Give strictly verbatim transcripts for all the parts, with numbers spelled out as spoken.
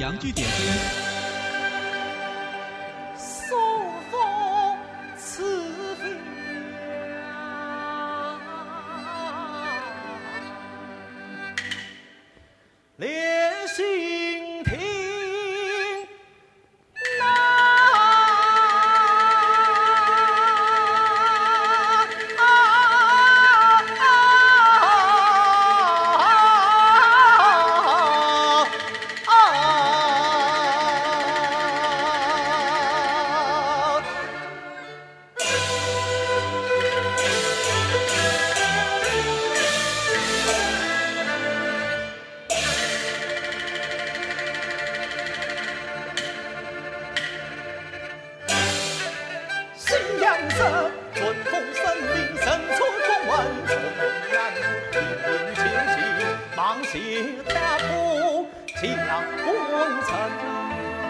杨剧点评。 朔风似飞烈心听春风森林深处空闻，从南平清晰，芒鞋踏步将昏沉。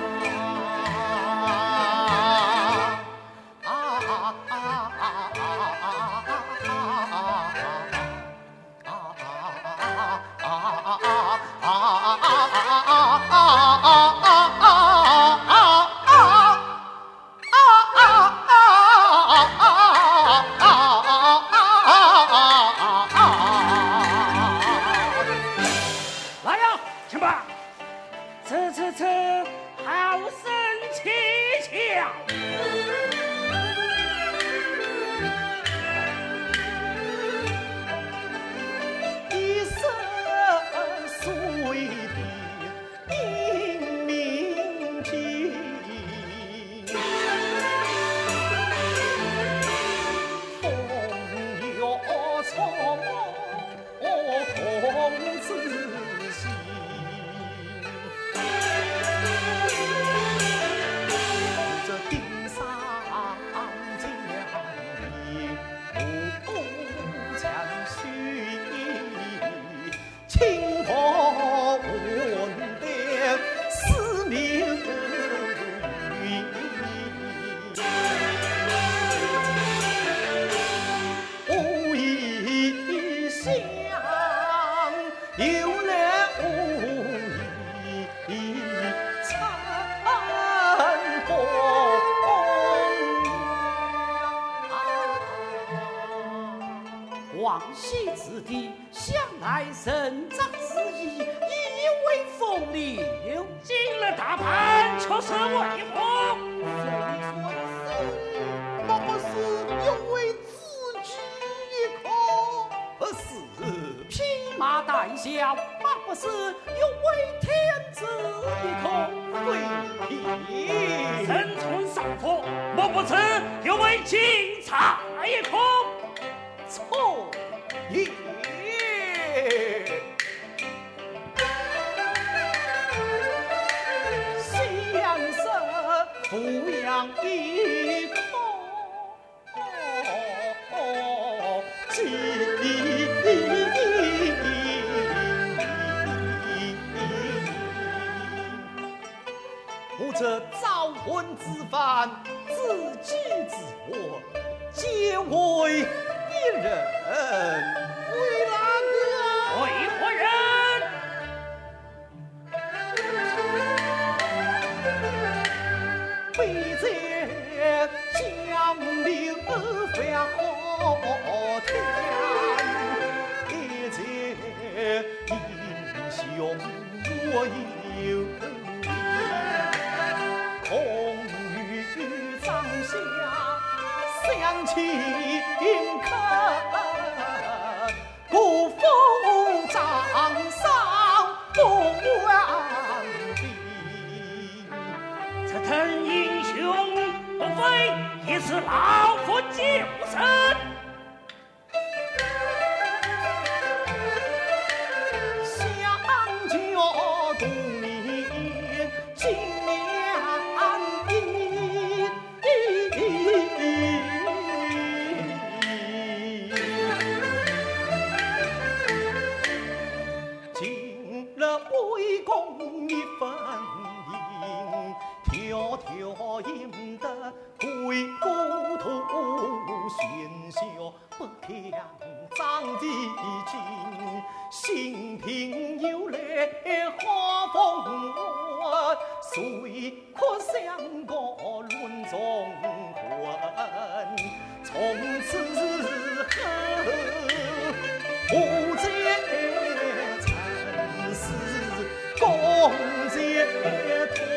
这这这，好生蹊跷！ 一生随的英明经，风月匆空自行。清风闻的思念语，无意想有来无意残风往昔之地，向来生长之意，以为风流。进了大盘，却是为何？ 莫不是有为自居一口？ 不是披麻戴孝，莫不是有为天子一口？ 非身穿上佛，莫不是有为钦差一口？ 错也。相生抚养一口情，我这早婚之犯，自己自我，皆为一人。为哪个？ 为何人？ 背在江流翻河天，一在英雄我有空余帐下相亲客，古风掌上不忘地。 这等英雄不非也是老夫救生。 相交多年尽良医，尽了为公一份银，迢迢赢得归故土。 锦绣不强张地金，新平有来花风华，谁可相个论中魂？从此后不再尘世共结团。